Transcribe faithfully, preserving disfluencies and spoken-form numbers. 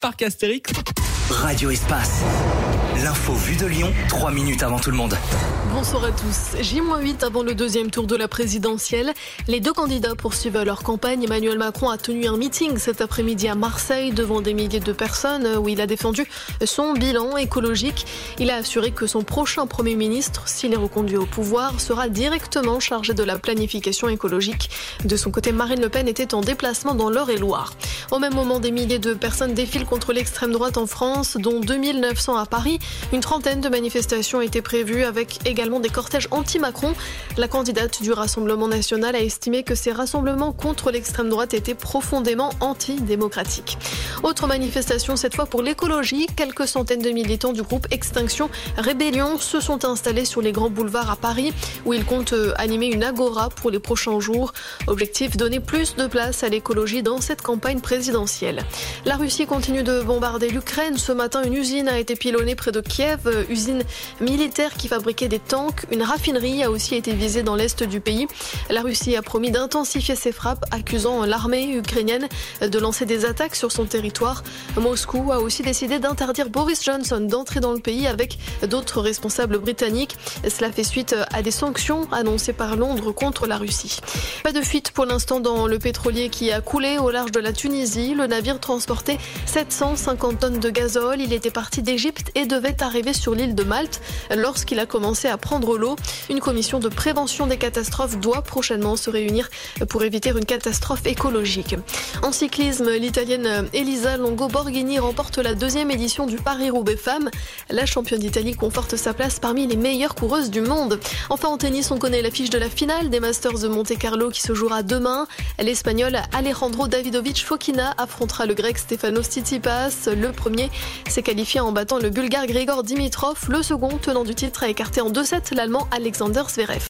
parc Astérix. Radio Espace. L'info vue de Lyon, trois minutes avant tout le monde. Bonsoir à tous. J huit avant le deuxième tour de la présidentielle. Les deux candidats poursuivent leur campagne. Emmanuel Macron a tenu un meeting cet après-midi à Marseille devant des milliers de personnes où il a défendu son bilan écologique. Il a assuré que son prochain Premier ministre, s'il est reconduit au pouvoir, sera directement chargé de la planification écologique. De son côté, Marine Le Pen était en déplacement dans l'Eure-et-Loire. Au même moment, des milliers de personnes défilent contre l'extrême droite en France, dont deux mille neuf cents à Paris. Une trentaine de manifestations étaient prévues avec également des cortèges anti-Macron. La candidate du Rassemblement national a estimé que ces rassemblements contre l'extrême droite étaient profondément antidémocratiques. Autre manifestation, cette fois pour l'écologie. Quelques centaines de militants du groupe Extinction Rébellion se sont installés sur les grands boulevards à Paris, où ils comptent animer une agora pour les prochains jours. Objectif, donner plus de place à l'écologie dans cette campagne présidentielle. La Russie continue de bombarder l'Ukraine. Ce matin, une usine a été pilonnée près de Kiev, usine militaire qui fabriquait des tanks. Une raffinerie a aussi été visée dans l'est du pays. La Russie a promis d'intensifier ses frappes, accusant l'armée ukrainienne de lancer des attaques sur son territoire. Moscou a aussi décidé d'interdire Boris Johnson d'entrer dans le pays avec d'autres responsables britanniques. Cela fait suite à des sanctions annoncées par Londres contre la Russie. Pas de fuite pour l'instant dans le pétrolier qui a coulé au large de la Tunisie. Le navire transportait sept cent cinquante tonnes de gazole. Il était parti d'Égypte et devait arriver sur l'île de Malte lorsqu'il a commencé à prendre l'eau. Une commission de prévention des catastrophes doit prochainement se réunir pour éviter une catastrophe écologique. En cyclisme, l'italienne Elisa Longo Borghini remporte la deuxième édition du Paris-Roubaix Femmes. La championne d'Italie conforte sa place parmi les meilleures coureuses du monde. Enfin en tennis, on connaît l'affiche de la finale des Masters de Monte-Carlo qui se jouera demain. L'Espagnol Alejandro Davidovich Fokina affrontera le Grec Stefanos Tsitsipas. Le premier s'est qualifié en battant le Bulgare Grigor Dimitrov. Le second, tenant du titre, a écarté en deux sept l'Allemand Alexander Zverev.